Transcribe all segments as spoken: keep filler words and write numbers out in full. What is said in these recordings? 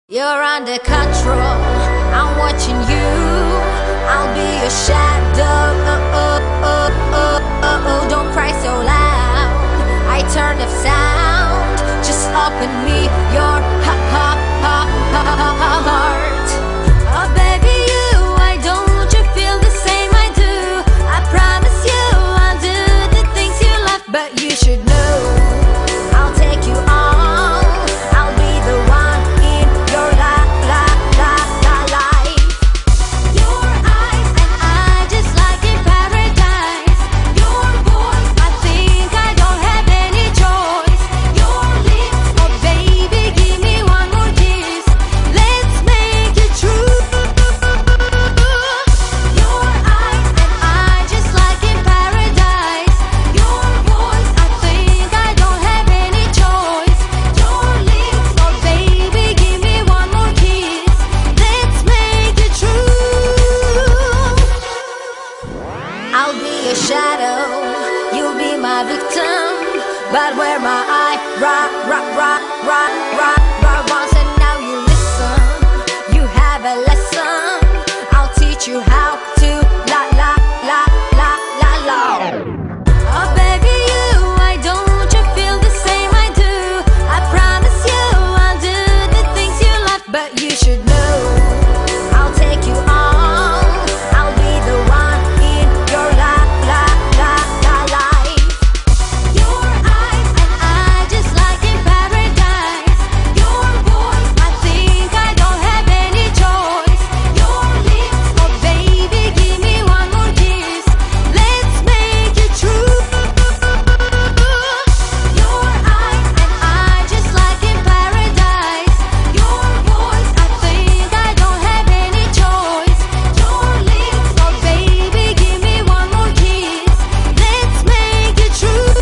You're under control, I'm watching you. I'll be your shadow. Oh, oh, oh, oh, oh, oh. Don't cry so loud, I turn off sound. Just open me your ha ha ha ha ha heart. Oh baby, you, why don't you feel the same I do? I promise you I'll do the things you love, but you should know I'll take you on. I'll be the one in your la la la la life. Your eyes and I, just like in paradise. Your voice, I think I don't have any choice. Your lips, oh baby, give me one more kiss. Let's make it true. Your eyes and I, just like in paradise. Your voice, I think I don't have any choice. Your lips, oh baby, give me one more kiss. Let's make it true. I'll be your shadow, you'll be my victim. But where my eye, rock, rock, rock, rock, rock, rock once, and now you listen. You have a lesson. I'll teach you how to la la la la la la. Oh baby, you, why don't you feel the same I do? I promise you I'll do the things you love, but you should know I'll take you on. I'll be the one in your la la la la life. Your eyes and I, just like in paradise. Your voice, I think I don't have any choice. Your lips, oh baby, give me one more kiss. Let's make it true. Your eyes and I, just like in paradise. Your voice, I think I don't have any choice. Your lips, oh baby, give me one more kiss. Let's make it true.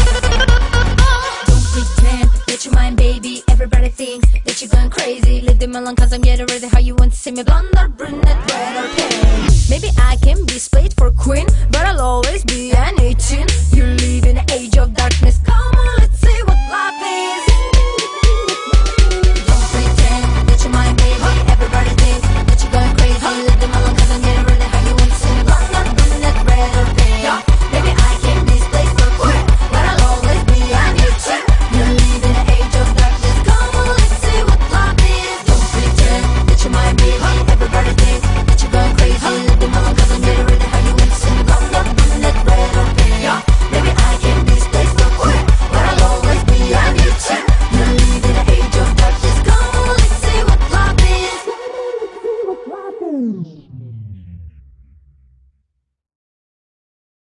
Don't pretend that you're mine, baby. Everybody thinks that you're going crazy. Leave them alone, cause I'm getting ready. How you want to see me? Blonde or brunette, red or pink? Maybe I can be split for queen, but I'll always be an eighteen. You live in an age of darkness. Come on, let's see what love is. Don't pretend that you're mine, baby. Everybody thinks that you're going crazy. Leave them alone, cause I'm getting ready. How you want to see me? Blonde or brunette, red or pink? Maybe I can be split for queen, but I'll always be an eighteen. You live in an age of darkness. Come on, let's see what love is. Don't pretend that you're mine, baby. Everybody thinks that you're going crazy. Leave them alone, cause I'm getting ready. How you want to see me? Blonde or brunette, red or pink? Maybe I can be split for queen, but I'll always be an eighteen. You live in an age of darkness. Come on, let's see what love is.